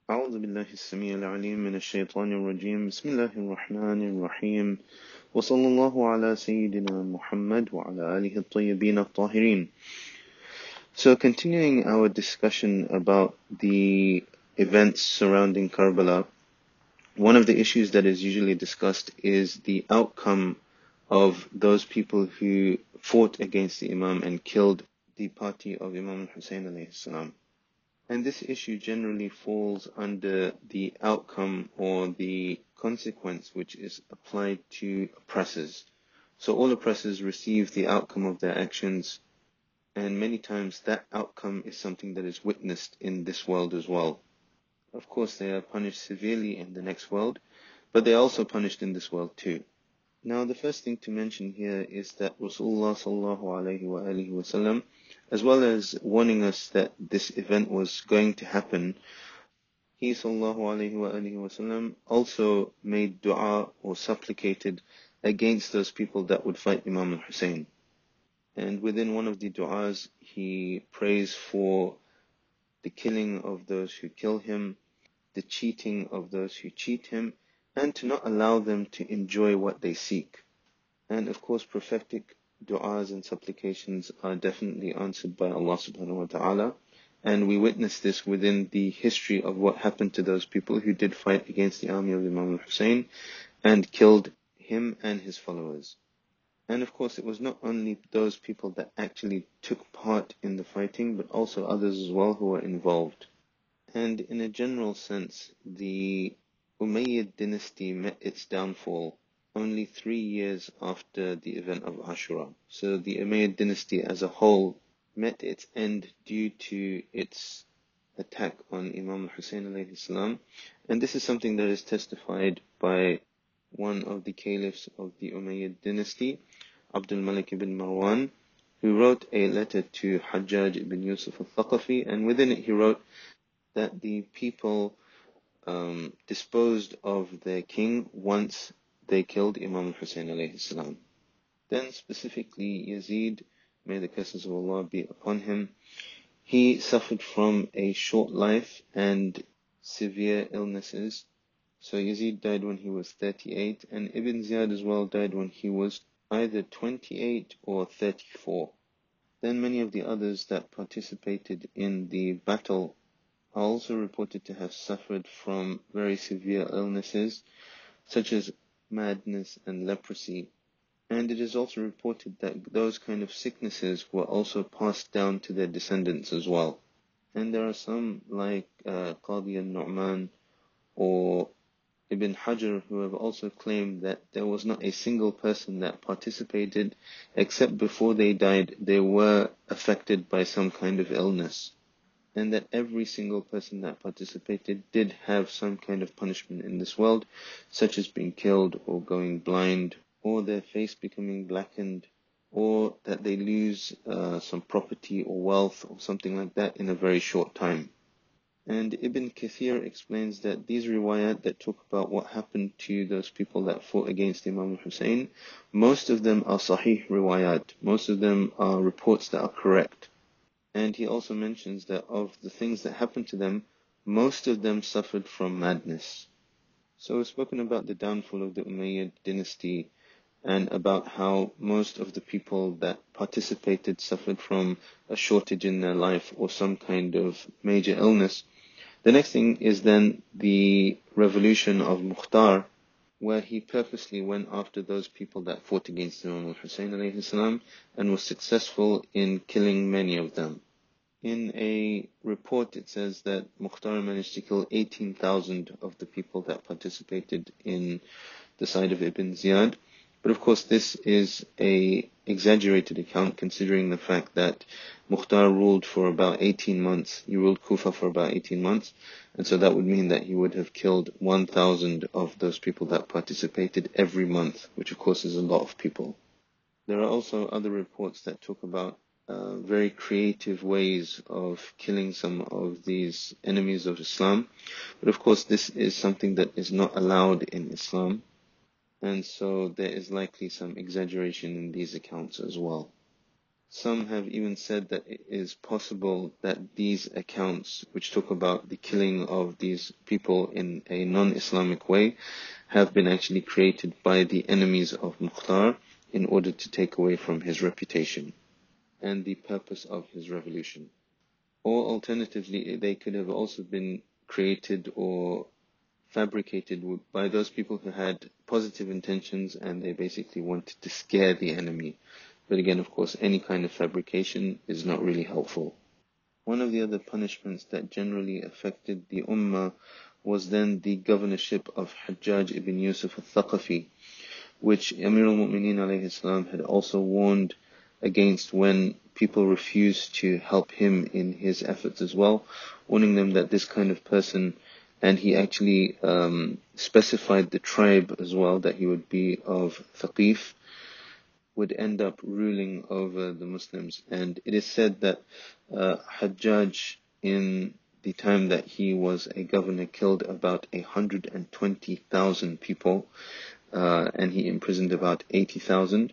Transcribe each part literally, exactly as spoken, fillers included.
أعوذ بالله السميع العليم من الشيطان الرجيم بسم الله الرحمن الرحيم وصلى الله على سيدنا محمد وعلى آله الطيبين الطاهرين. So continuing our discussion about the events surrounding Karbala, one of the issues that is usually discussed is the outcome of those people who fought against the Imam and killed the party of Imam Hussein alayhi salam. And this issue generally falls under the outcome or the consequence which is applied to oppressors. So all oppressors receive the outcome of their actions, and many times that outcome is something that is witnessed in this world as well. Of course, they are punished severely in the next world, but they are also punished in this world too. Now, the first thing to mention here is that Rasulullah sallallahu alayhi wa alihi wa sallam, as well as warning us that this event was going to happen, he sallallahu alayhi wa alihi wa sallam also made dua or supplicated against those people that would fight Imam al-Hussein. And within one of the du'as, he prays for the killing of those who kill him, the cheating of those who cheat him, and to not allow them to enjoy what they seek. And of course, prophetic du'as and supplications are definitely answered by Allah subhanahu wa ta'ala. And we witness this within the history of what happened to those people who did fight against the army of Imam al-Hussein and killed him and his followers. And of course, it was not only those people that actually took part in the fighting, but also others as well who were involved. And in a general sense, the Umayyad dynasty met its downfall only three years after the event of Ashura. So the Umayyad dynasty as a whole met its end due to its attack on Imam al-Hussein alayhi salam. And this is something that is testified by one of the caliphs of the Umayyad dynasty, Abdul Malik ibn Marwan, who wrote a letter to Hajjaj ibn Yusuf al-Thaqafi, and within it he wrote that the people um, disposed of their king once they killed Imam al-Hussein alayhi salam. Then specifically Yazid, may the curses of Allah be upon him, he suffered from a short life and severe illnesses. So Yazid died when he was thirty-eight, and Ibn Ziyad as well died when he was either twenty-eight or thirty-four. Then many of the others that participated in the battle are also reported to have suffered from very severe illnesses, such as madness and leprosy. And it is also reported that those kind of sicknesses were also passed down to their descendants as well. And there are some like uh, Qadi al-Nu'man or Ibn Hajar who have also claimed that there was not a single person that participated except before they died they were affected by some kind of illness, and that every single person that participated did have some kind of punishment in this world, such as being killed or going blind, or their face becoming blackened, or that they lose uh, some property or wealth or something like that in a very short time. And Ibn Kathir explains that these riwayat that talk about what happened to those people that fought against Imam Hussein, most of them are sahih riwayat, most of them are reports that are correct. And he also mentions that of the things that happened to them, most of them suffered from madness. So we've spoken about the downfall of the Umayyad dynasty and about how most of the people that participated suffered from a shortage in their life or some kind of major illness. The next thing is then the revolution of Mukhtar, where he purposely went after those people that fought against Imam al-Hussein alayhi salam and was successful in killing many of them. In a report, it says that Mukhtar managed to kill eighteen thousand of the people that participated in the side of Ibn Ziyad. But of course, this is a exaggerated account considering the fact that Mukhtar ruled for about eighteen months. He ruled Kufa for about eighteen months. And so that would mean that he would have killed one thousand of those people that participated every month, which of course is a lot of people. There are also other reports that talk about uh, very creative ways of killing some of these enemies of Islam. But of course, this is something that is not allowed in Islam. And so there is likely some exaggeration in these accounts as well. Some have even said that it is possible that these accounts, which talk about the killing of these people in a non-Islamic way, have been actually created by the enemies of Mukhtar in order to take away from his reputation and the purpose of his revolution. Or alternatively, they could have also been created or fabricated by those people who had positive intentions and they basically wanted to scare the enemy. But again, of course, any kind of fabrication is not really helpful. One of the other punishments that generally affected the Ummah was then the governorship of Hajjaj ibn Yusuf al-Thaqafi, which Amir al-Mu'mineen alayhi salam had also warned against when people refused to help him in his efforts as well, warning them that this kind of person, and he actually um, specified the tribe as well, that he would be of Thaqif, would end up ruling over the Muslims. And it is said that uh, Hajjaj, in the time that he was a governor, killed about one hundred twenty thousand people, uh, and he imprisoned about eighty thousand.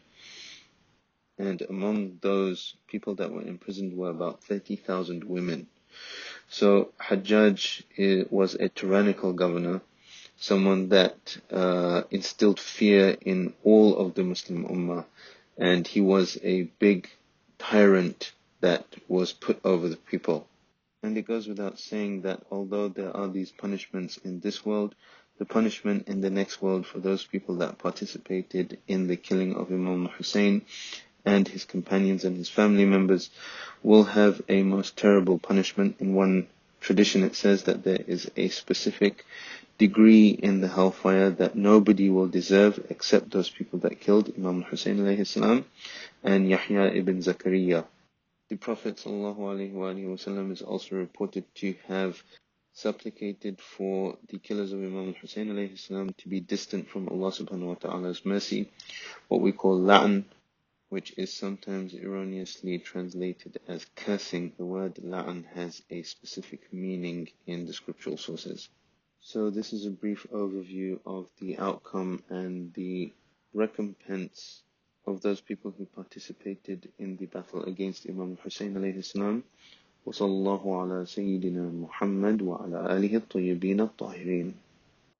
And among those people that were imprisoned were about thirty thousand women. So Hajjaj was a tyrannical governor, someone that uh, instilled fear in all of the Muslim Ummah, and he was a big tyrant that was put over the people. And it goes without saying that although there are these punishments in this world, the punishment in the next world for those people that participated in the killing of Imam Hussein and his companions and his family members will have a most terrible punishment. In one tradition it says that there is a specific degree in the hellfire that nobody will deserve except those people that killed Imam Hussein alayhi salam and Yahya ibn Zakaria. The Prophet sallallahu alaihi wasallam is also reported to have supplicated for the killers of Imam Hussein alayhi salam to be distant from Allah subhanahu wa ta'ala's mercy, what we call la'an, which is sometimes erroneously translated as cursing. The word la'an has a specific meaning in the scriptural sources. So this is a brief overview of the outcome and the recompense of those people who participated in the battle against Imam Hussein alayhi salam. وصلى الله على سيدنا محمد وعلى آله الطيبين الطاهرين.